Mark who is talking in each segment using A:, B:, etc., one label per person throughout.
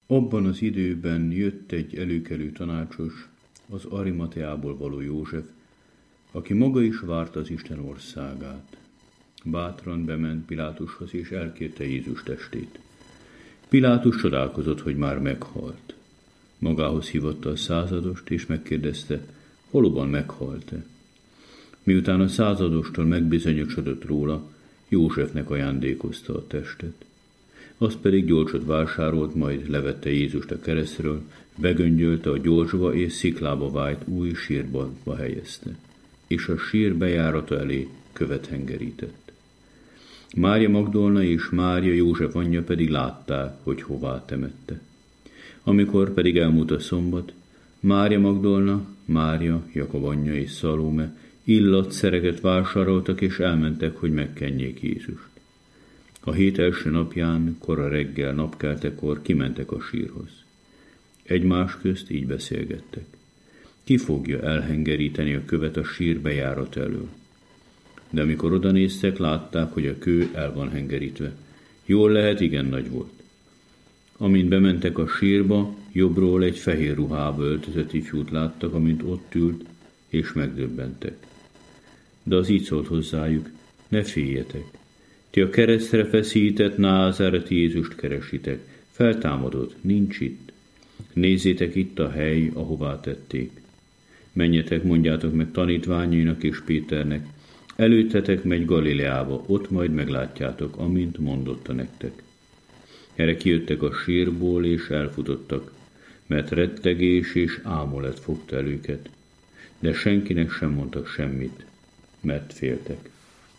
A: Abban az időben jött egy előkelő tanácsos, az Arimateából való József, aki maga is várta az Isten országát. Bátran bement Pilátushoz, és elkérte Jézus testét. Pilátus csodálkozott, hogy már meghalt. Magához hívatta a századost, és megkérdezte, valóban meghalt-e. Miután a századostól megbizonyosodott róla, Józsefnek ajándékozta a testet. Az pedig gyolcsot vásárolt, majd levette Jézust a keresztről, begöngyölte a gyolcsba, és sziklába vájt új sírba helyezte, és a sír bejárata elé követ hengerített. Mária Magdolna és Mária József anyja pedig látták, hogy hová temette. Amikor pedig elmúlt a szombat, Mária Magdolna, Mária, Jakab anyja és Szalóme illatszereket vásároltak, és elmentek, hogy megkenjék Jézust. A hét első napján, kora reggel, napkeltekor kimentek a sírhoz. Egymás közt így beszélgettek. Ki fogja elhengeríteni a követ a sír bejárat elől? De amikor odanéztek, látták, hogy a kő el van hengerítve. Jól lehet, igen nagy volt. Amint bementek a sírba, jobbról egy fehér ruhába öltözött ifjút láttak, amint ott ült, és megdöbbentek. De az így szólt hozzájuk, ne féljetek. Ti a keresztre feszített názáreti Jézust keresitek. Feltámadott, nincs itt. Nézzétek, itt a hely, ahová tették. Menjetek, mondjátok meg tanítványainak és Péternek, előttetek megy Galileába, ott majd meglátjátok, amint mondotta nektek. Erre kijöttek a sírból, és elfutottak, mert rettegés és ámulet fogta el őket, de senkinek sem mondtak semmit, mert féltek.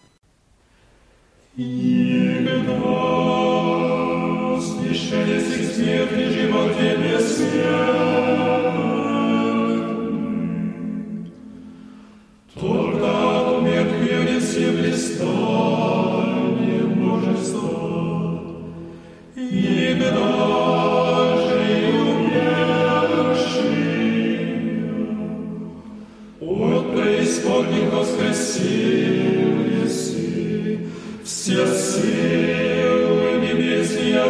B: Все силы небесные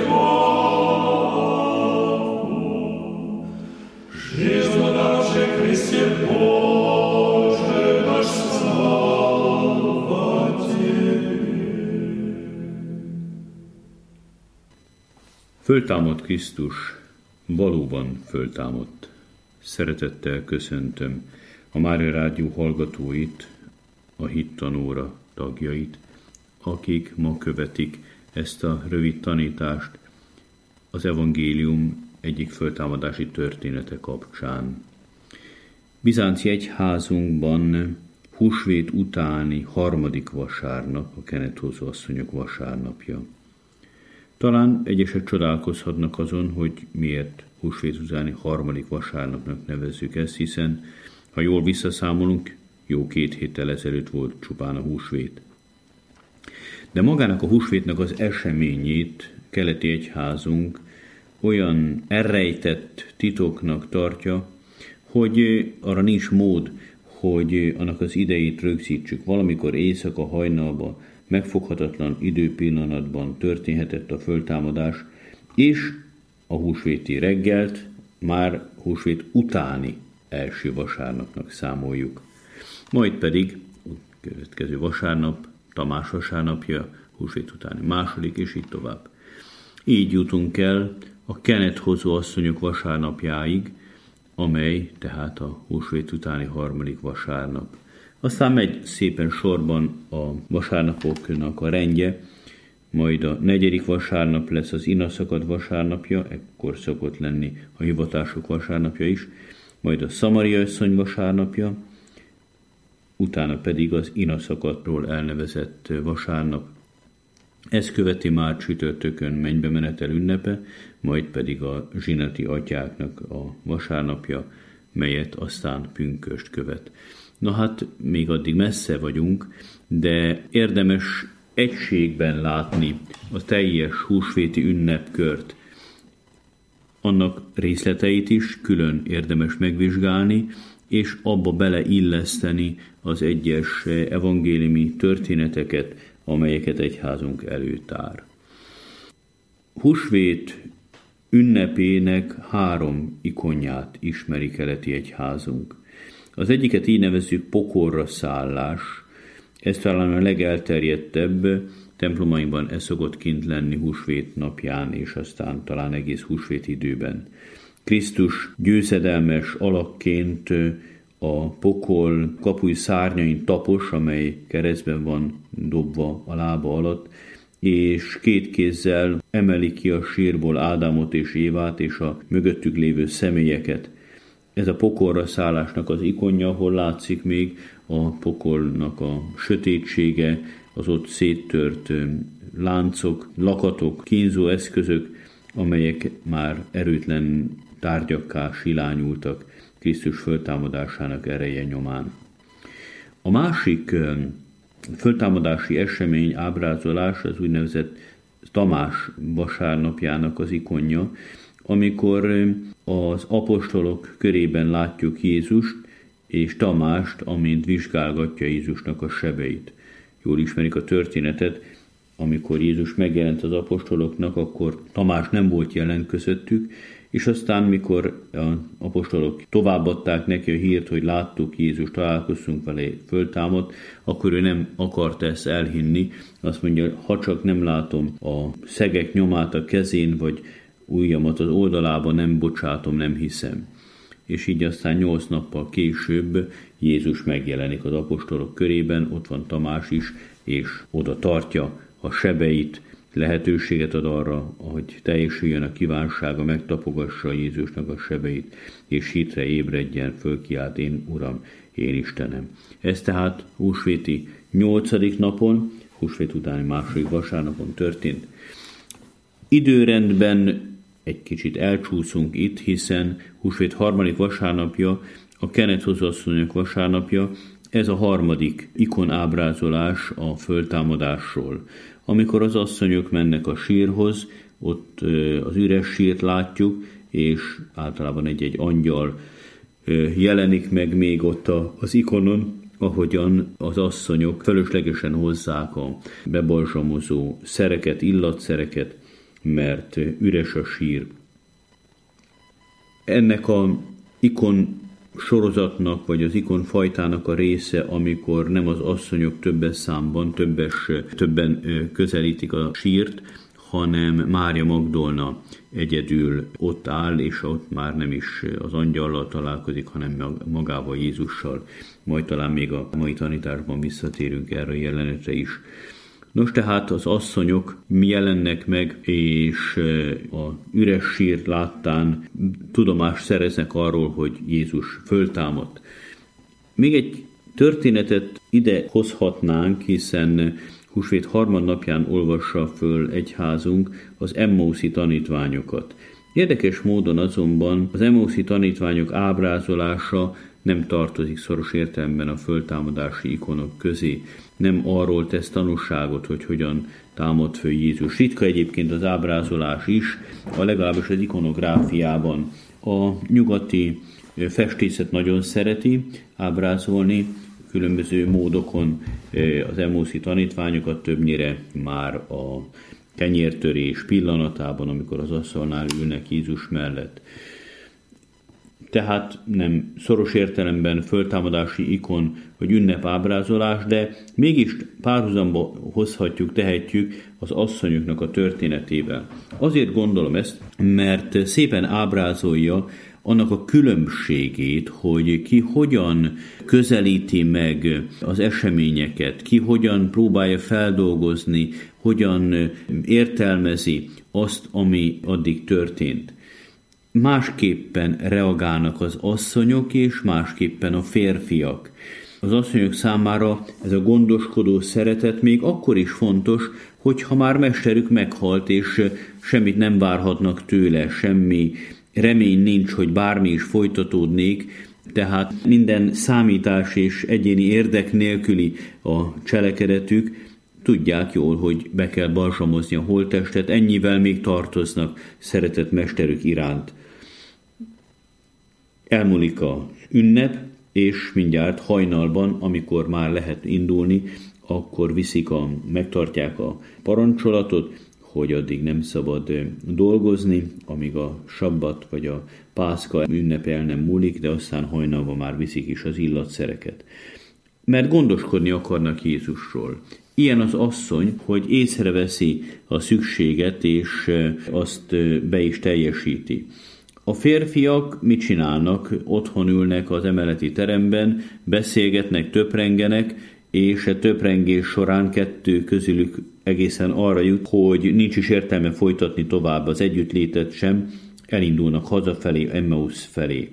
B: отзываю, жизнь нашей Христе Боже, наш слава Тебе.
A: Föltámadt Krisztus, valóban föltámadt. Szeretettel köszöntöm a Mária Rádió hallgatóit, a hittanóra tagjait, akik ma követik ezt a rövid tanítást az evangélium egyik föltámadási története kapcsán. Bizánci egyházunkban húsvét utáni harmadik vasárnap, a kenethozó asszonyok vasárnapja. Talán egyesek csodálkozhatnak azon, hogy miért húsvét utáni harmadik vasárnapnak nevezzük ezt, hiszen ha jól visszaszámolunk, jó 2 héttel ezelőtt volt csupán a húsvét. De magának a húsvétnek az eseményét keleti egyházunk olyan elrejtett titoknak tartja, hogy arra nincs mód, hogy annak az idejét rögzítsük. Valamikor éjszaka hajnalban, megfoghatatlan időpillanatban történhetett a föltámadás, és a húsvéti reggelt már húsvét utáni első vasárnapnak számoljuk. Majd pedig a következő vasárnap, Tamás vasárnapja, húsvét utáni második, és így tovább. Így jutunk el a kenethozó asszonyok vasárnapjáig, amely tehát a húsvét utáni harmadik vasárnap. Aztán megy szépen sorban a vasárnapoknak a rendje, majd a 4. vasárnap lesz az inaszakad vasárnapja, ekkor szokott lenni a hivatások vasárnapja is, majd a Szamaria asszony vasárnapja, utána pedig az inaszakadról elnevezett vasárnap. Ez követi már csütörtökön mennybemenetel ünnepe, majd pedig a zsinati atyáknak a vasárnapja, melyet aztán pünkösd követ. Na hát, még addig messze vagyunk, de érdemes egységben látni a teljes húsvéti ünnepkört. Annak részleteit is külön érdemes megvizsgálni, és abba beleilleszteni az egyes evangéliumi történeteket, amelyeket egyházunk előtár. Húsvét ünnepének 3 ikonját ismeri keleti egyházunk. Az egyiket így nevezzük pokolra szállás. Ez talán a legelterjedtebb, templomainkban ez szokott kint lenni húsvét napján, és aztán talán egész húsvét időben. Krisztus győzedelmes alakként a pokol kapuj szárnyain tapos, amely keresztben van dobva a lába alatt, és 2 kézzel emeli ki a sírból Ádámot és Évát és a mögöttük lévő személyeket. Ez a pokolra szállásnak az ikonja, ahol látszik még a pokolnak a sötétsége, az ott széttört láncok, lakatok, kínzó eszközök, amelyek már erőtlen tárgyakká silányultak Krisztus föltámadásának ereje nyomán. A másik föltámadási esemény, ábrázolás az úgynevezett Tamás vasárnapjának az ikonja, amikor az apostolok körében látjuk Jézust és Tamást, amint vizsgálgatja Jézusnak a sebeit. Jól ismerik a történetet, amikor Jézus megjelent az apostoloknak, akkor Tamás nem volt jelen közöttük, és aztán, mikor az apostolok továbbadták neki a hírt, hogy láttuk Jézus, találkoztunk vele, föltámadt, akkor ő nem akarta ezt elhinni. Azt mondja, ha csak nem látom a szegek nyomát a kezén, vagy ujjamat az oldalában, nem bocsátom, nem hiszem. És így aztán 8 nappal később Jézus megjelenik az apostolok körében, ott van Tamás is, és oda tartja a sebeit, lehetőséget ad arra, hogy teljesüljön a kívánsága, megtapogassa Jézusnak a sebeit, és hitre ébredjen, fölkiált, én Uram, én Istenem. Ez tehát húsvéti 8. napon, húsvét utáni 2. vasárnapon történt. Időrendben egy kicsit elcsúszunk itt, hiszen húsvét 3. vasárnapja, a kenethozó asszonyok vasárnapja, ez a 3. ikonábrázolás a föltámadásról. Amikor az asszonyok mennek a sírhoz, ott az üres sírt látjuk, és általában egy angyal jelenik meg még ott az ikonon, ahogyan az asszonyok fölöslegesen hozzák a bebalzsamozó szereket, illatszereket, mert üres a sír. Ennek a ikon sorozatnak, vagy az ikon fajtának a része, amikor nem az asszonyok többes számban, többen közelítik a sírt, hanem Mária Magdolna egyedül ott áll, és ott már nem is az angyallal találkozik, hanem magával, Jézussal. Majd talán még a mai tanításban visszatérünk erre a jelenetre is. Nos, tehát az asszonyok jelennek meg, és a üres sír láttán tudomást szereznek arról, hogy Jézus föltámadt. Még egy történetet ide hozhatnánk, hiszen húsvét 3. napján olvassa föl egyházunk az Emmauszi tanítványokat. Érdekes módon azonban az Emmauszi tanítványok ábrázolása nem tartozik szoros értelemben a föltámadási ikonok közé. Nem arról tesz tanúságot, hogy hogyan támad föl Jézus. Ritka egyébként az ábrázolás is, legalábbis az ikonográfiában. A nyugati festészet nagyon szereti ábrázolni különböző módokon az Emmauszi tanítványokat, többnyire már a kenyértörés pillanatában, amikor az asztalnál ülnek Jézus mellett. Tehát nem szoros értelemben föltámadási ikon vagy ünnepábrázolás, de mégis párhuzamba hozhatjuk, tehetjük az asszonyoknak a történetével. Azért gondolom ezt, mert szépen ábrázolja annak a különbségét, hogy ki hogyan közelíti meg az eseményeket, ki hogyan próbálja feldolgozni, hogyan értelmezi azt, ami addig történt. Másképpen reagálnak az asszonyok, és másképpen a férfiak. Az asszonyok számára ez a gondoskodó szeretet még akkor is fontos, hogyha már mesterük meghalt, és semmit nem várhatnak tőle, semmi remény nincs, hogy bármi is folytatódnék, tehát minden számítás és egyéni érdek nélküli a cselekedetük. Tudják jól, hogy be kell balzsamozni a holttestet, ennyivel még tartoznak szeretett mesterük iránt. Elmúlik az ünnep, és mindjárt hajnalban, amikor már lehet indulni, akkor megtartják a parancsolatot, hogy addig nem szabad dolgozni, amíg a sabbat vagy a pászka ünnep el nem múlik, de aztán hajnalban már viszik is az illatszereket. Mert gondoskodni akarnak Jézusról. Ilyen az asszony, hogy észreveszi a szükséget, és azt be is teljesíti. A férfiak mit csinálnak? Otthon ülnek az emeleti teremben, beszélgetnek, töprengenek, és a töprengés során kettő közülük egészen arra jut, hogy nincs is értelme folytatni tovább az együttlétet sem, elindulnak hazafelé, Emmaus felé.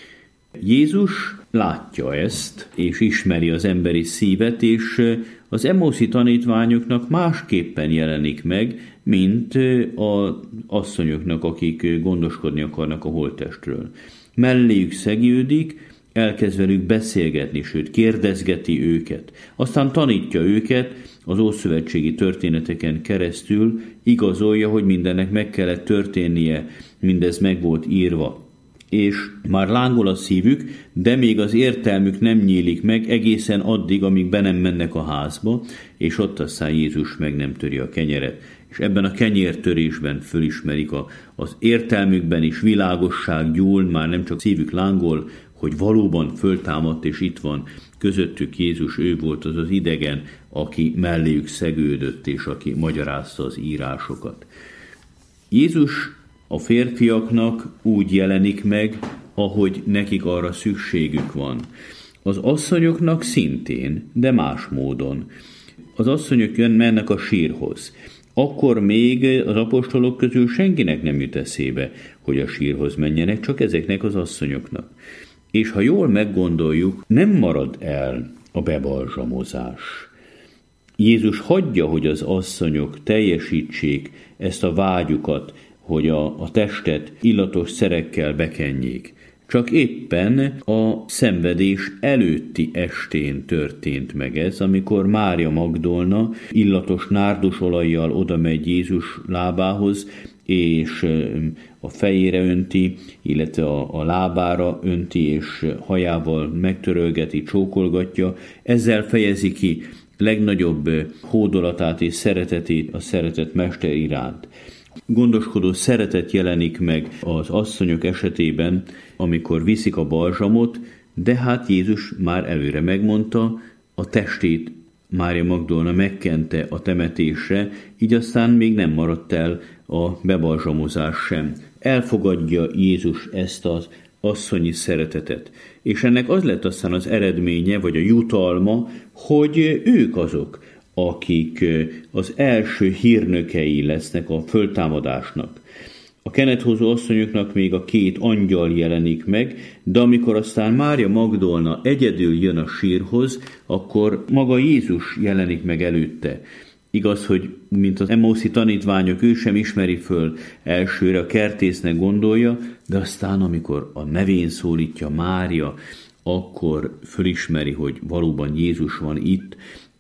A: Jézus látja ezt, és ismeri az emberi szívet, és az Emmauszi tanítványoknak másképpen jelenik meg, mint az asszonyoknak, akik gondoskodni akarnak a holttestről. Melléjük szegődik, elkezd velük beszélgetni, sőt kérdezgeti őket. Aztán tanítja őket az ószövetségi történeteken keresztül, igazolja, hogy mindennek meg kellett történnie, mindez meg volt írva. És már lángol a szívük, de még az értelmük nem nyílik meg egészen addig, amíg be nem mennek a házba, és ott aztán Jézus meg nem töri a kenyeret. És ebben a kenyértörésben fölismerik az értelmükben is világosság gyúl, már nem csak szívük lángol, hogy valóban föltámadt, és itt van közöttük Jézus, ő volt az az idegen, aki melléjük szegődött, és aki magyarázta az írásokat. Jézus a férfiaknak úgy jelenik meg, ahogy nekik arra szükségük van. Az asszonyoknak szintén, de más módon. Az asszonyok mennek a sírhoz. Akkor még az apostolok közül senkinek nem jut eszébe, hogy a sírhoz menjenek, csak ezeknek az asszonyoknak. És ha jól meggondoljuk, nem marad el a bebalzsamozás. Jézus hagyja, hogy az asszonyok teljesítsék ezt a vágyukat, hogy a testet illatos szerekkel bekenjék. Csak éppen a szenvedés előtti estén történt meg ez, amikor Mária Magdolna illatos nárdusolajjal oda megy Jézus lábához, és a fejére önti, illetve a lábára önti, és hajával megtörölgeti, csókolgatja. Ezzel fejezi ki legnagyobb hódolatát és szeretetét a szeretett mester iránt. Gondoskodó szeretet jelenik meg az asszonyok esetében, amikor viszik a balzsamot, de hát Jézus már előre megmondta, a testét Mária Magdolna megkente a temetésre, így aztán még nem maradt el a bebalzsamozás sem. Elfogadja Jézus ezt az asszonyi szeretetet. És ennek az lett aztán az eredménye, vagy a jutalma, hogy ők azok, akik az első hírnökei lesznek a föltámadásnak. A kenethozó asszonyoknak még a két angyal jelenik meg, de amikor aztán Mária Magdolna egyedül jön a sírhoz, akkor maga Jézus jelenik meg előtte. Igaz, hogy mint az Emmauszi tanítványok, ő sem ismeri föl elsőre, a kertésznek gondolja, de aztán, amikor a nevén szólítja Mária, akkor fölismeri, hogy valóban Jézus van itt,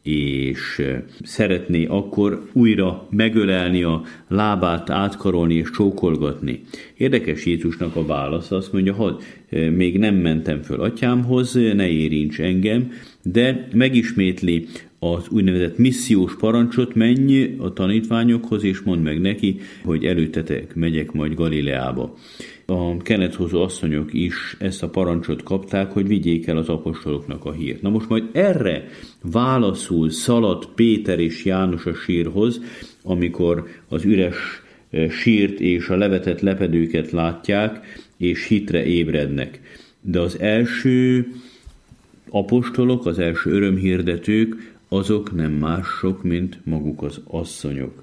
A: és szeretné akkor újra megölelni, a lábát átkarolni és csókolgatni. Érdekes Jézusnak a válasz, azt mondja, még nem mentem föl atyámhoz, ne érints engem, de megismétli az úgynevezett missziós parancsot, menj a tanítványokhoz, és mondd meg neki, hogy előttetek megyek majd Galileába. A kenethozó asszonyok is ezt a parancsot kapták, hogy vigyék el az apostoloknak a hírt. Na most majd erre válaszul szalad Péter és János a sírhoz, amikor az üres sírt és a levetett lepedőket látják, és hitre ébrednek. De az első apostolok, az első örömhirdetők, azok nem mások, mint maguk az asszonyok.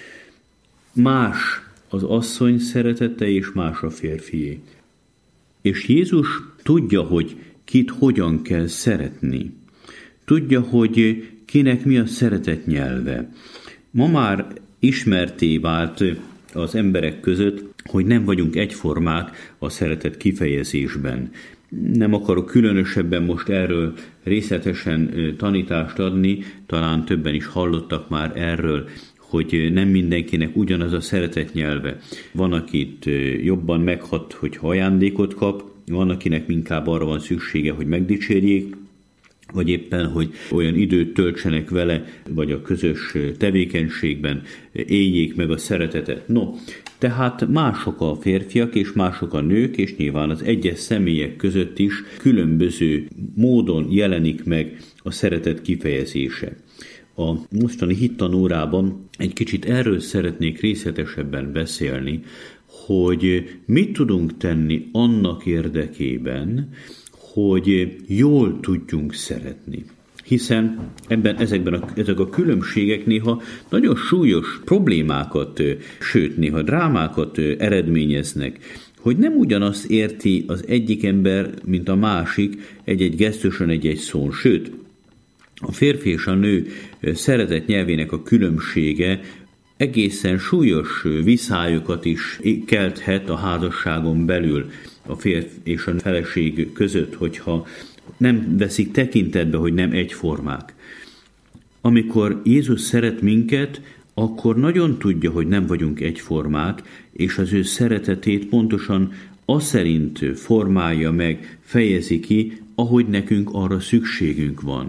A: Más az asszony szeretete, és más a férfié. És Jézus tudja, hogy kit hogyan kell szeretni. Tudja, hogy kinek mi a szeretet nyelve. Ma már ismerté vált az emberek között, hogy nem vagyunk egyformák a szeretet kifejezésben. Nem akarok különösebben most erről részletesen tanítást adni, talán többen is hallottak már erről, hogy nem mindenkinek ugyanaz a szeretet nyelve. Van, akit jobban meghat, hogy ajándékot kap, van, akinek inkább arra van szüksége, hogy megdicsérjék, vagy éppen, hogy olyan időt töltsenek vele, vagy a közös tevékenységben éljék meg a szeretetet. No, tehát mások a férfiak, és mások a nők, és nyilván az egyes személyek között is különböző módon jelenik meg a szeretet kifejezése. A mostani hittanórában egy kicsit erről szeretnék részletesebben beszélni, hogy mit tudunk tenni annak érdekében, hogy jól tudjunk szeretni. Hiszen ezek a különbségek néha nagyon súlyos problémákat, sőt néha drámákat eredményeznek, hogy nem ugyanazt érti az egyik ember, mint a másik egy-egy gesztuson, egy-egy szón. Sőt, a férfi és a nő szeretet nyelvének a különbsége egészen súlyos viszályokat is kelthet a házasságon belül a férfi és a feleség között, hogyha nem veszik tekintetbe, hogy nem egyformák. Amikor Jézus szeret minket, akkor nagyon tudja, hogy nem vagyunk egyformák, és az ő szeretetét pontosan az szerint formálja meg, fejezi ki, ahogy nekünk arra szükségünk van.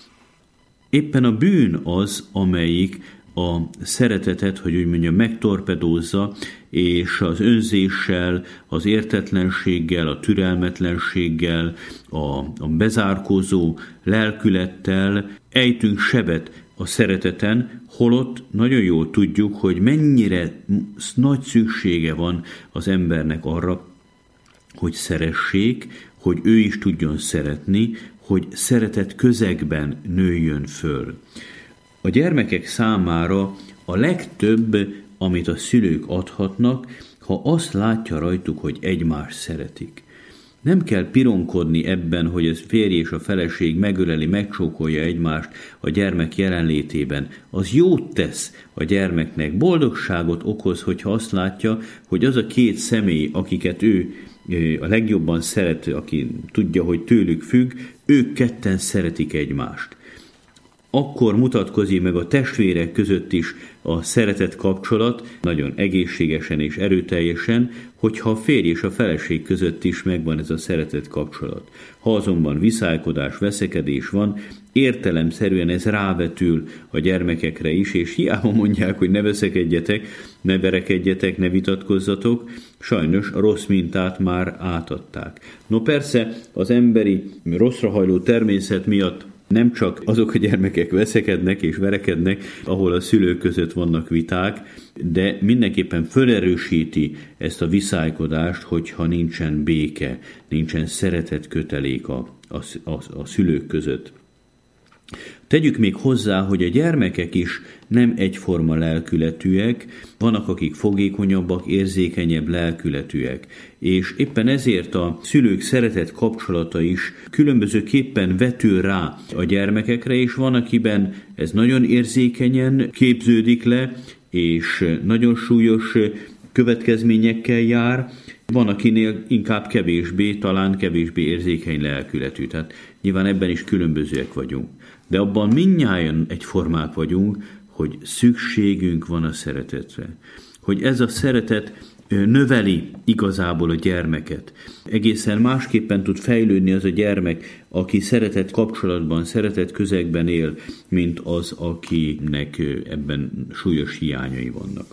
A: Éppen a bűn az, amelyik a szeretetet, hogy úgy mondjam, megtorpedózza, és az önzéssel, az értetlenséggel, a türelmetlenséggel, a bezárkózó lelkülettel ejtünk sebet a szereteten, holott nagyon jól tudjuk, hogy mennyire nagy szüksége van az embernek arra, hogy szeressék, hogy ő is tudjon szeretni, hogy szeretet közegben nőjön föl. A gyermekek számára a legtöbb, amit a szülők adhatnak, ha azt látja rajtuk, hogy egymást szeretik. Nem kell pironkodni ebben, hogy ez férj és a feleség megöleli, megcsókolja egymást a gyermek jelenlétében. Az jót tesz a gyermeknek, boldogságot okoz, hogyha azt látja, hogy az a két személy, akiket ő a legjobban szeret, aki tudja, hogy tőlük függ, ők ketten szeretik egymást. Akkor mutatkozik meg a testvérek között is a szeretet kapcsolat, nagyon egészségesen és erőteljesen, hogyha a férj és a feleség között is megvan ez a szeretet kapcsolat. Ha azonban viszálykodás, veszekedés van, értelemszerűen ez rávetül a gyermekekre is, és hiába mondják, hogy ne veszekedjetek, ne verekedjetek, ne vitatkozzatok, sajnos a rossz mintát már átadták. No persze, az emberi rosszrahajló természet miatt nem csak azok a gyermekek veszekednek és verekednek, ahol a szülők között vannak viták, de mindenképpen felerősíti ezt a viszálykodást, hogyha nincsen béke, nincsen szeretetkötelék a szülők között. Tegyük még hozzá, hogy a gyermekek is nem egyforma lelkületűek, vannak, akik fogékonyabbak, érzékenyebb lelkületűek, és éppen ezért a szülők szeretet kapcsolata is különbözőképpen vetül rá a gyermekekre, és van, akiben ez nagyon érzékenyen képződik le, és nagyon súlyos következményekkel jár, van, akinél inkább talán kevésbé érzékeny lelkületű, tehát nyilván ebben is különbözőek vagyunk. De abban mindnyájan egyformák vagyunk, hogy szükségünk van a szeretetre. Hogy ez a szeretet növeli igazából a gyermeket. Egészen másképpen tud fejlődni az a gyermek, aki szeretet kapcsolatban, szeretet közegben él, mint az, akinek ebben súlyos hiányai vannak.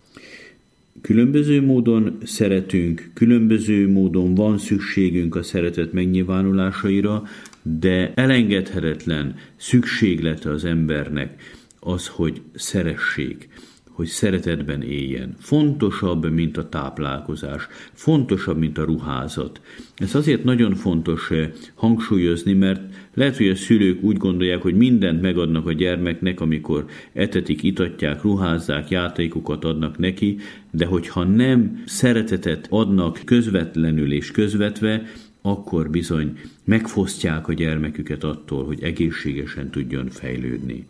A: Különböző módon szeretünk, különböző módon van szükségünk a szeretet megnyilvánulásaira, de elengedhetetlen szükséglete az embernek az, hogy szeressék, hogy szeretetben éljen. Fontosabb, mint a táplálkozás, fontosabb, mint a ruházat. Ez azért nagyon fontos hangsúlyozni, mert lehet, hogy a szülők úgy gondolják, hogy mindent megadnak a gyermeknek, amikor etetik, itatják, ruházzák, játékokat adnak neki, de hogyha nem szeretetet adnak közvetlenül és közvetve, akkor bizony megfosztják a gyermeküket attól, hogy egészségesen tudjon fejlődni.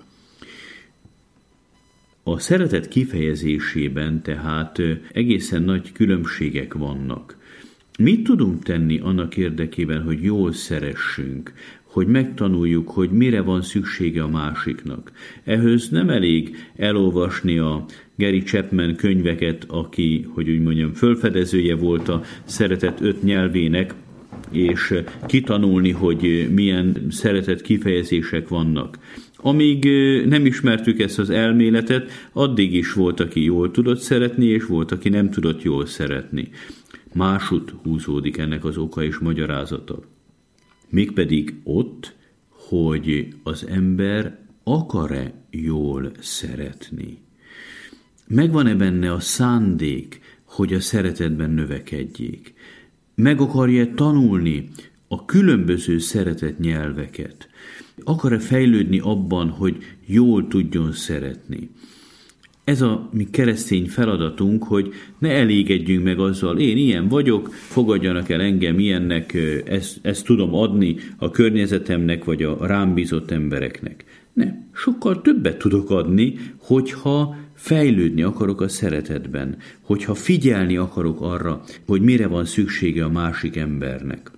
A: A szeretet kifejezésében tehát egészen nagy különbségek vannak. Mit tudunk tenni annak érdekében, hogy jól szeressünk, hogy megtanuljuk, hogy mire van szüksége a másiknak? Ehhez nem elég elolvasni a Gary Chapman könyveket, aki, hogy úgy mondjam, fölfedezője volt a szeretet 5 nyelvének, és kitanulni, hogy milyen szeretet kifejezések vannak. Amíg nem ismertük ezt az elméletet, addig is volt, aki jól tudott szeretni, és volt, aki nem tudott jól szeretni. Másút húzódik ennek az oka és magyarázata. Mégpedig ott, hogy az ember akar-e jól szeretni. Megvan-e benne a szándék, hogy a szeretetben növekedjék? Meg akarja tanulni a különböző szeretet nyelveket? Akar-e fejlődni abban, hogy jól tudjon szeretni? Ez a mi keresztény feladatunk, hogy ne elégedjünk meg azzal, én ilyen vagyok, fogadjanak el engem ilyennek, ezt tudom adni a környezetemnek, vagy a rám bízott embereknek. Nem, sokkal többet tudok adni, hogyha fejlődni akarok a szeretetben, hogyha figyelni akarok arra, hogy mire van szüksége a másik embernek.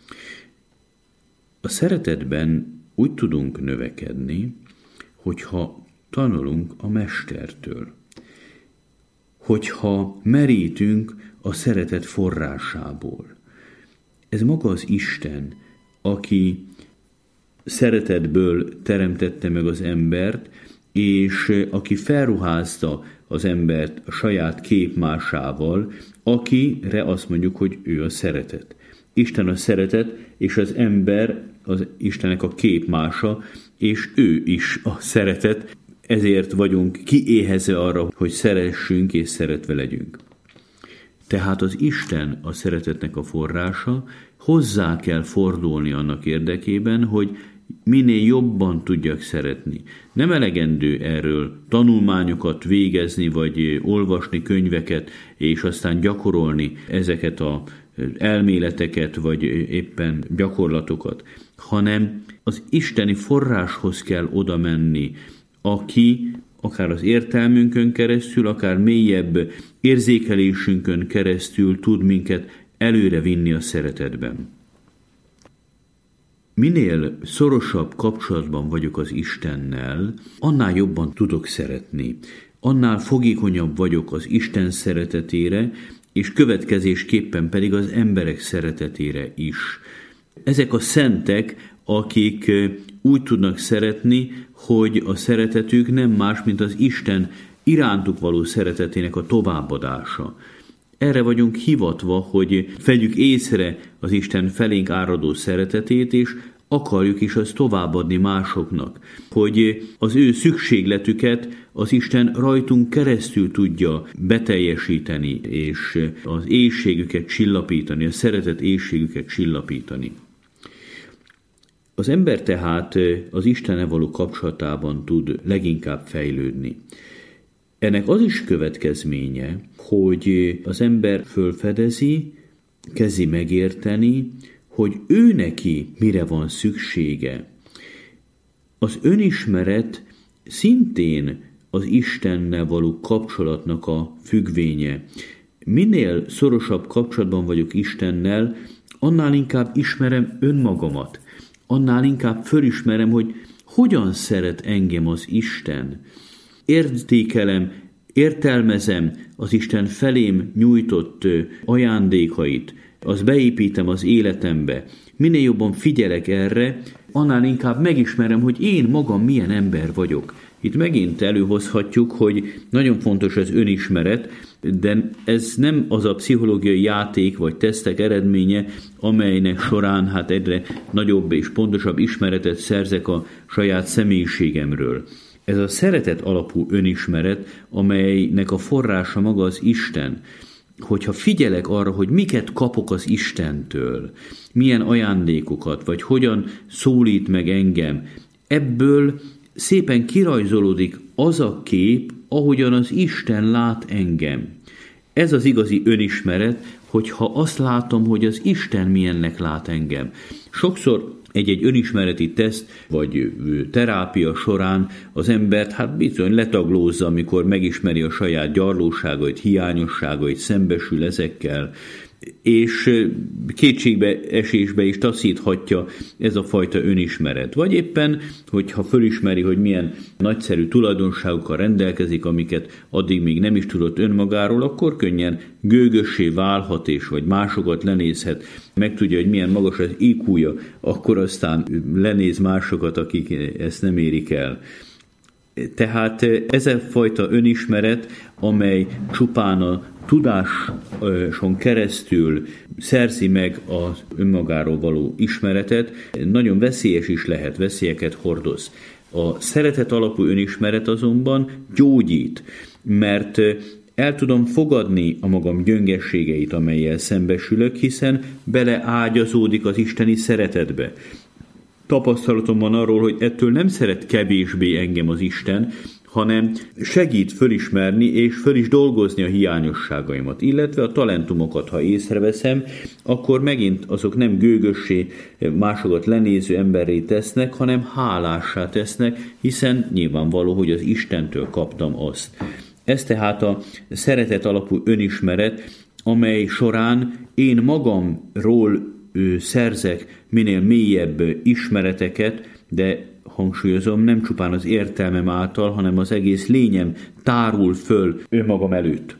A: A szeretetben úgy tudunk növekedni, hogyha tanulunk a Mestertől, hogyha merítünk a szeretet forrásából. Ez maga az Isten, aki szeretetből teremtette meg az embert, és aki felruházta az embert a saját képmásával, akire azt mondjuk, hogy ő a szeretet. Isten a szeretet, és az ember az Istennek a képmása, és ő is a szeretet, ezért vagyunk kiéhezve arra, hogy szeressünk és szeretve legyünk. Tehát az Isten a szeretetnek a forrása, hozzá kell fordulni annak érdekében, hogy minél jobban tudjak szeretni. Nem elegendő erről tanulmányokat végezni, vagy olvasni könyveket, és aztán gyakorolni ezeket az elméleteket, vagy éppen gyakorlatokat, hanem az isteni forráshoz kell oda menni, aki akár az értelmünkön keresztül, akár mélyebb érzékelésünkön keresztül tud minket előre vinni a szeretetben. Minél szorosabb kapcsolatban vagyok az Istennel, annál jobban tudok szeretni, annál fogékonyabb vagyok az Isten szeretetére, és következésképpen pedig az emberek szeretetére is. Ezek a szentek, akik úgy tudnak szeretni, hogy a szeretetük nem más, mint az Isten irántuk való szeretetének a továbbadása. Erre vagyunk hivatva, hogy vegyük észre az Isten felénk áradó szeretetét, és akarjuk is azt továbbadni másoknak, hogy az ő szükségletüket az Isten rajtunk keresztül tudja beteljesíteni, és az éhségüket csillapítani, a szeretet éhségüket csillapítani. Az ember tehát az Istennel való kapcsolatában tud leginkább fejlődni. Ennek az is következménye, hogy az ember fölfedezi, kezdi megérteni, hogy ő neki mire van szüksége. Az önismeret szintén az Istennel való kapcsolatnak a függvénye. Minél szorosabb kapcsolatban vagyok Istennel, annál inkább ismerem önmagamat, annál inkább fölismerem, hogy hogyan szeret engem az Isten. Értékelem, értelmezem az Isten felém nyújtott ajándékait, azt beépítem az életembe. Minél jobban figyelek erre, annál inkább megismerem, hogy én magam milyen ember vagyok. Itt megint előhozhatjuk, hogy nagyon fontos az önismeret, de ez nem az a pszichológiai játék vagy tesztek eredménye, amelynek során egyre nagyobb és pontosabb ismeretet szerzek a saját személyiségemről. Ez a szeretet alapú önismeret, amelynek a forrása maga az Isten. Hogyha figyelek arra, hogy miket kapok az Istentől, milyen ajándékokat, vagy hogyan szólít meg engem, ebből szépen kirajzolódik az a kép, ahogyan az Isten lát engem. Ez az igazi önismeret, hogyha azt látom, hogy az Isten milyennek lát engem. Sokszor egy önismereti teszt vagy terápia során az embert bizony letaglózza, amikor megismeri a saját gyarlóságait, hiányosságait, szembesül ezekkel. és kétségbe esésbe is taszíthatja ez a fajta önismeret. Vagy éppen, hogyha fölismeri, hogy milyen nagyszerű tulajdonságokkal rendelkezik, amiket addig még nem is tudott önmagáról, akkor könnyen gőgössé válhat, és vagy másokat lenézhet, megtudja, hogy milyen magas az IQ-ja, akkor aztán lenéz másokat, akik ezt nem érik el. Tehát ez a fajta önismeret, amely csupán a tudáson keresztül szerzi meg az önmagáról való ismeretet, nagyon veszélyes is lehet, veszélyeket hordoz. A szeretet alapú önismeret azonban gyógyít, mert el tudom fogadni a magam gyöngességeit, amellyel szembesülök, hiszen beleágyazódik az isteni szeretetbe. Tapasztalatom van arról, hogy ettől nem szeret kevésbé engem az Isten, hanem segít fölismerni és föl is dolgozni a hiányosságaimat, illetve a talentumokat, ha észreveszem, akkor megint azok nem gőgössé, másokat lenéző emberré tesznek, hanem hálássá tesznek, hiszen nyilvánvaló, hogy az Istentől kaptam azt. Ez tehát a szeretet alapú önismeret, amely során én magamról szerzek minél mélyebb ismereteket, de hangsúlyozom, nem csupán az értelmem által, hanem az egész lényem tárul föl önmagam előtt.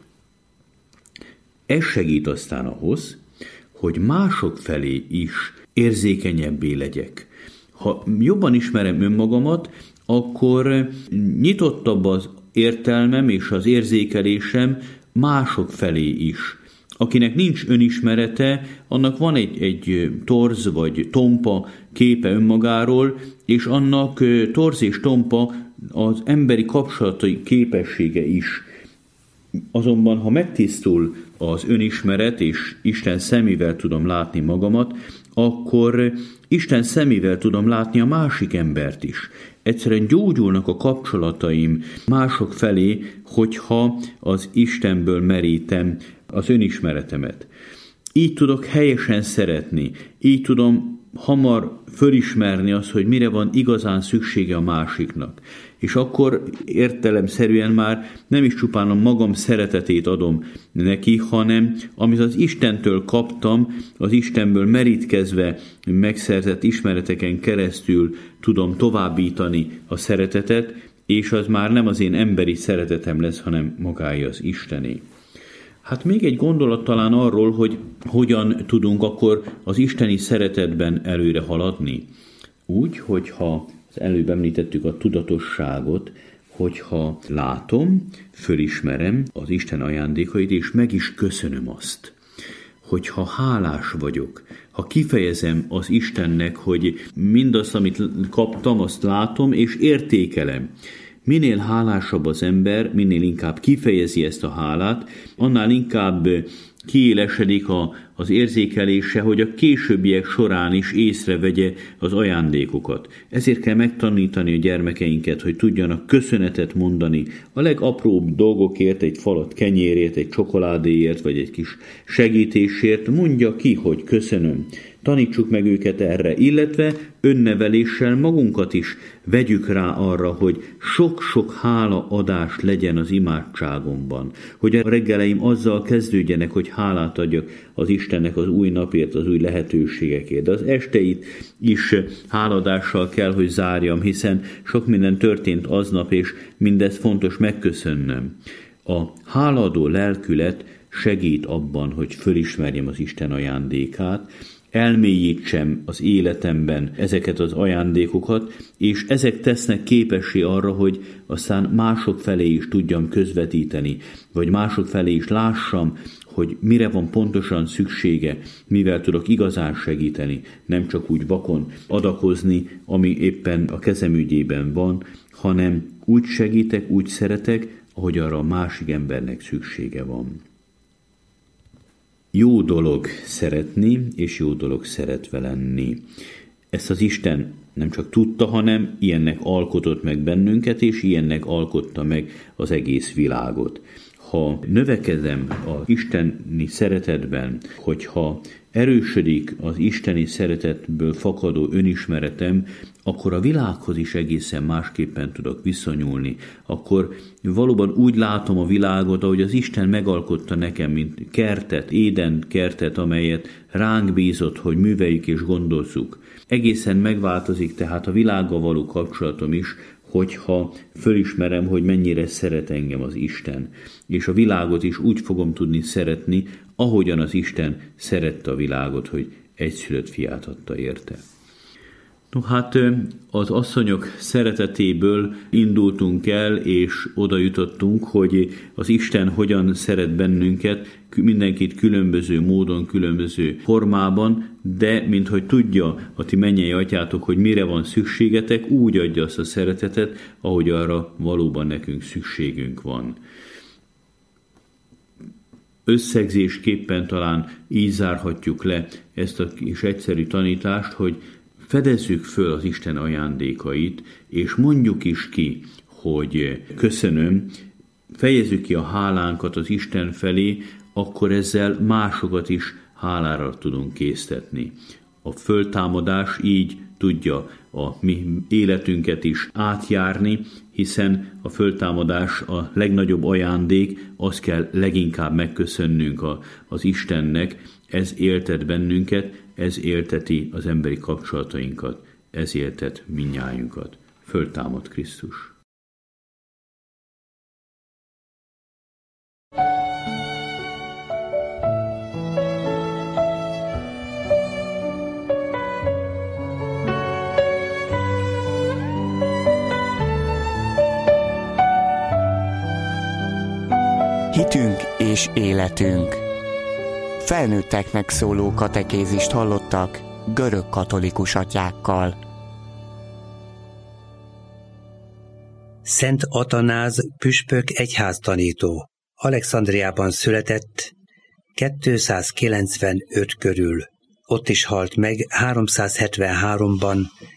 A: Ez segít aztán ahhoz, hogy mások felé is érzékenyebbé legyek. Ha jobban ismerem önmagamat, akkor nyitottabb az értelmem és az érzékelésem mások felé is. Akinek nincs önismerete, annak van egy torz vagy tompa képe önmagáról, és annak torz és tompa az emberi kapcsolatai képessége is. Azonban, ha megtisztul az önismeret, és Isten szemével tudom látni magamat, akkor Isten szemével tudom látni a másik embert is. Egyszerűen gyógyulnak a kapcsolataim mások felé, hogyha az Istenből merítem az önismeretemet. Így tudok helyesen szeretni, így tudom hamar fölismerni azt, hogy mire van igazán szüksége a másiknak. És akkor értelemszerűen már nem is csupán a magam szeretetét adom neki, hanem amit az Istentől kaptam, az Istenből merítkezve megszerzett ismereteken keresztül tudom továbbítani a szeretetet, és az már nem az én emberi szeretetem lesz, hanem magája az Istené. Hát még egy gondolat talán arról, hogy hogyan tudunk akkor az isteni szeretetben előre haladni. Úgy, hogyha az előbb említettük a tudatosságot, hogyha látom, fölismerem az Isten ajándékait, és meg is köszönöm azt. Hogyha hálás vagyok, ha kifejezem az Istennek, hogy mindazt, amit kaptam, azt látom, és értékelem. Minél hálásabb az ember, minél inkább kifejezi ezt a hálát, annál inkább kiélesedik az érzékelése, hogy a későbbiek során is észrevegye az ajándékokat. Ezért kell megtanítani a gyermekeinket, hogy tudjanak köszönetet mondani a legapróbb dolgokért, egy falat kenyérért, egy csokoládéért, vagy egy kis segítésért. Mondja ki, hogy köszönöm. Tanítsuk meg őket erre, illetve önneveléssel magunkat is vegyük rá arra, hogy sok-sok hálaadás legyen az imádságomban. Hogy a reggeleim azzal kezdődjenek, hogy hálát adjak az Istennek az új napért, az új lehetőségekért. De az esteit is háladással kell, hogy zárjam, hiszen sok minden történt aznap, és mindezt fontos megköszönnöm. A hálaadó lelkület segít abban, hogy fölismerjem az Isten ajándékát, elmélyítsem az életemben ezeket az ajándékokat, és ezek tesznek képessé arra, hogy aztán mások felé is tudjam közvetíteni, vagy mások felé is lássam, hogy mire van pontosan szüksége, mivel tudok igazán segíteni, nem csak úgy vakon adakozni, ami éppen a kezem ügyében van, hanem úgy segítek, úgy szeretek, ahogy arra a másik embernek szüksége van. Jó dolog szeretni, és jó dolog szeretve lenni. Ezt az Isten nem csak tudta, hanem ilyennek alkotott meg bennünket, és ilyennek alkotta meg az egész világot. ha növekedem az isteni szeretetben, hogyha erősödik az isteni szeretetből fakadó önismeretem, akkor a világhoz is egészen másképpen tudok viszonyulni. Akkor valóban úgy látom a világot, ahogy az Isten megalkotta nekem, mint kertet, Éden kertet, amelyet ránk bízott, hogy műveljük és gondozzuk. Egészen megváltozik tehát a világgal való kapcsolatom is, hogyha fölismerem, hogy mennyire szeret engem az Isten. És a világot is úgy fogom tudni szeretni, ahogyan az Isten szerette a világot, hogy egyszülött fiát adta érte. No hát az asszonyok szeretetéből indultunk el, és oda jutottunk, hogy az Isten hogyan szeret bennünket, mindenkit különböző módon, különböző formában, de minthogy tudja a ti mennyei atyátok, hogy mire van szükségetek, úgy adja azt a szeretetet, ahogy arra valóban nekünk szükségünk van. Összegzésképpen talán így zárhatjuk le ezt a kis egyszerű tanítást, hogy fedezzük föl az Isten ajándékait, és mondjuk is ki, hogy köszönöm, fejezzük ki a hálánkat az Isten felé, akkor ezzel másokat is hálára tudunk késztetni. A föltámadás így tudja a mi életünket is átjárni, hiszen a föltámadás a legnagyobb ajándék, azt kell leginkább megköszönnünk az Istennek, ez éltet bennünket, ez élteti az emberi kapcsolatainkat, ez éltet mindnyájunkat. Föltámad Krisztus.
C: Hitünk és életünk. Felnőtteknek szóló katekézist hallottak görög katolikus atyákkal.
D: Szent Atanáz püspök egyháztanító. Alexandriában született 295 körül. Ott is halt meg 373-ban,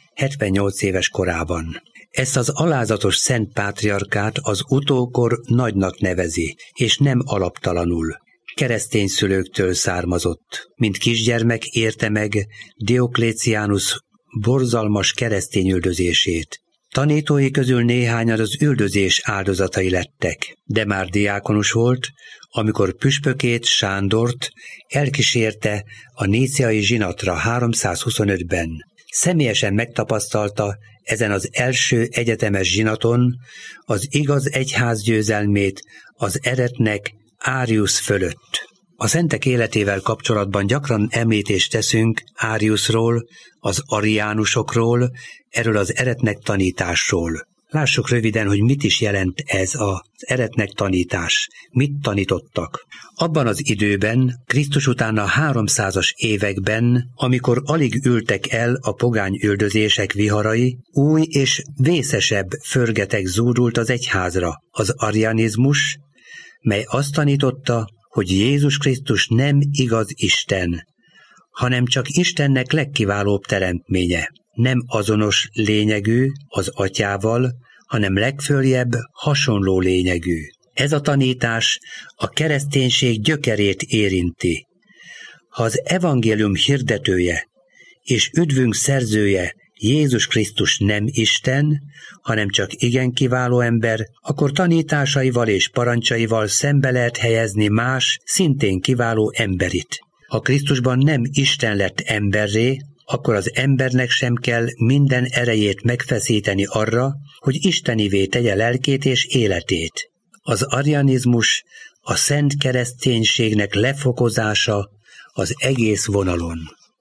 D: 78 éves korában. Ezt az alázatos szent pátriarkát az utókor nagynak nevezi, és nem alaptalanul. Keresztény szülőktől származott. Mint kisgyermek érte meg Diokléciánus borzalmas keresztény üldözését. Tanítói közül néhányan az üldözés áldozatai lettek, de már diákonus volt, amikor püspökét, Sándort elkísérte a níciai zsinatra 325-ben. Személyesen megtapasztalta ezen az első egyetemes zsinaton az igaz egyház győzelmét az eretnek Áriusz fölött. A szentek életével kapcsolatban gyakran említést teszünk Áriuszról, az ariánusokról, erről az eretnek tanításról. Lássuk röviden, hogy mit is jelent ez az eretnek tanítás. Mit tanítottak? Abban az időben, Krisztus után a 300-as években, amikor alig ültek el a pogány üldözések viharai, új és vészesebb förgeteg zúdult az egyházra. Az arianizmus, mely azt tanította, hogy Jézus Krisztus nem igaz Isten, hanem csak Istennek legkiválóbb teremtménye. Nem azonos lényegű az atyával, hanem legföljebb hasonló lényegű. Ez a tanítás a kereszténység gyökerét érinti. Ha az evangélium hirdetője és üdvünk szerzője Jézus Krisztus nem Isten, hanem csak igen kiváló ember, akkor tanításaival és parancsaival szembe lehet helyezni más, szintén kiváló emberit. Ha Krisztusban nem Isten lett emberré, akkor az embernek sem kell minden erejét megfeszíteni arra, hogy istenivé tegye lelkét és életét. Az arianizmus a szent kereszténységnek lefokozása az egész vonalon.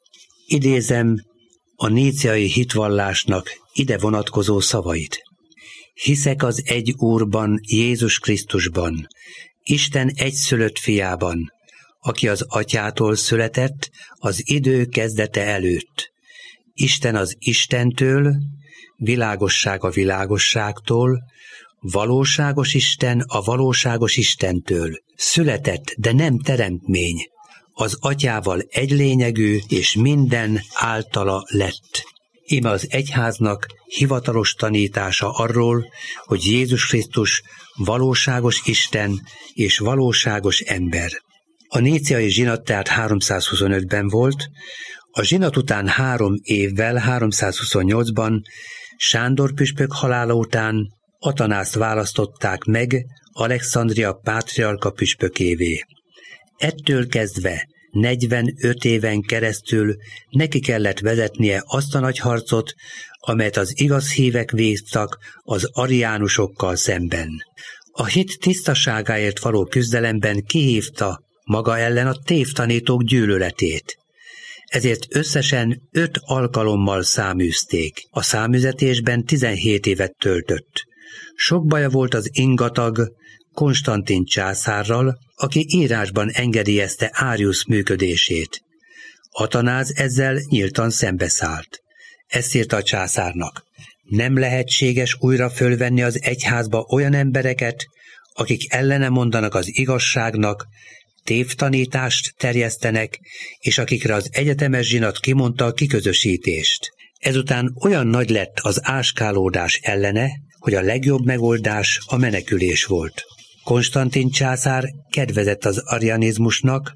D: Idézem a níciai hitvallásnak ide vonatkozó szavait. Hiszek az egy Úrban, Jézus Krisztusban, Isten egyszülött fiában, aki az atyától született az idő kezdete előtt. Isten az Istentől, világosság a világosságtól, valóságos Isten a valóságos Istentől. Született, de nem teremtmény. Az atyával egy lényegű, és minden általa lett. Íme az egyháznak hivatalos tanítása arról, hogy Jézus Krisztus valóságos Isten és valóságos ember. A níciai zsinat tehát 325-ben volt, a zsinat után 3 évvel, 328-ban Sándor püspök halála után Atanászt választották meg Alexandria pátriarka püspökévé. Ettől kezdve 45 éven keresztül neki kellett vezetnie azt a nagy harcot, amelyet az igaz hívek vívtak az ariánusokkal szemben. A hit tisztaságáért való küzdelemben kihívta maga ellen a tévtanítók gyűlöletét. Ezért összesen 5 alkalommal száműzték. A számüzetésben 17 évet töltött. Sok baja volt az ingatag Konstantin császárral, aki írásban engedélyezte Áriusz működését. Atanáz ezzel nyíltan szembeszállt. Ezt írta a császárnak: nem lehetséges újra fölvenni az egyházba olyan embereket, akik ellene mondanak az igazságnak, tévtanítást terjesztenek, és akikre az egyetemes zsinat kimondta a kiközösítést. Ezután olyan nagy lett az áskálódás ellene, hogy a legjobb megoldás a menekülés volt. Konstantin császár kedvezett az arianizmusnak,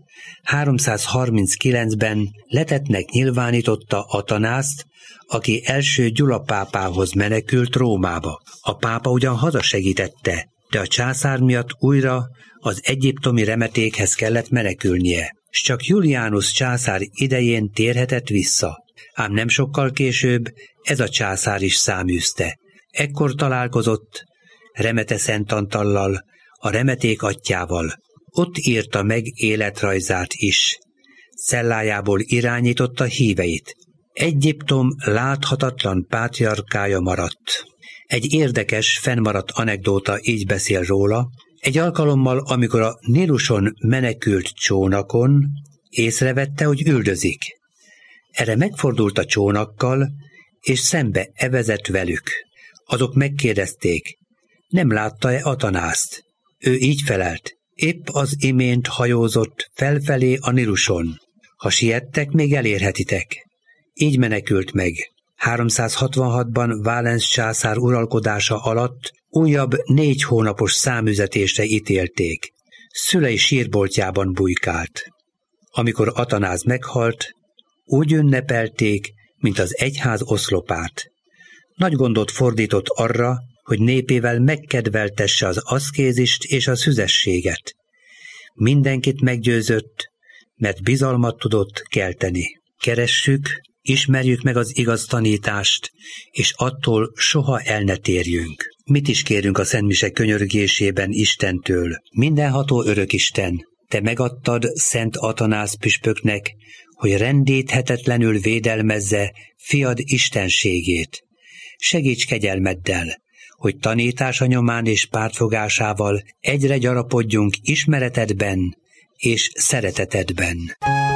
D: 339-ben letettnek nyilvánította Atanászt, aki első Gyula pápához menekült Rómába. A pápa ugyan hazasegítette, de a császár miatt újra az egyiptomi remetékhez kellett menekülnie, s csak Julianus császár idején térhetett vissza. Ám nem sokkal később ez a császár is száműzte. Ekkor találkozott Remete Szent Antallal, a remeték atyjával. Ott írta meg életrajzát is. Cellájából irányította híveit. Egyiptom láthatatlan pátriarkája maradt. Egy érdekes, fennmaradt anekdóta így beszél róla. Egy alkalommal, amikor a Níluson menekült csónakon, észrevette, hogy üldözik. Erre megfordult a csónakkal, és szembe evezett velük. Azok megkérdezték, nem látta-e Atanászt? Ő így felelt, épp az imént hajózott felfelé a Níluson. Ha siettek, még elérhetitek. Így menekült meg. 366-ban Válensz császár uralkodása alatt újabb 4 hónapos számüzetésre ítélték. Szülei sírboltjában bujkált. Amikor Atanáz meghalt, úgy ünnepelték, mint az egyház oszlopát. Nagy gondot fordított arra, hogy népével megkedveltesse az aszkézist és a szüzességet. Mindenkit meggyőzött, mert bizalmat tudott kelteni. Keressük, ismerjük meg az igaz tanítást, és attól soha el ne térjünk. Mit is kérünk a szentmise könyörgésében Istentől? Mindenható örökisten, te megadtad Szent Atanász püspöknek, hogy rendíthetetlenül védelmezze fiad istenségét. Segíts kegyelmeddel, hogy tanítása nyomán és pártfogásával egyre gyarapodjunk ismeretedben és szeretetedben.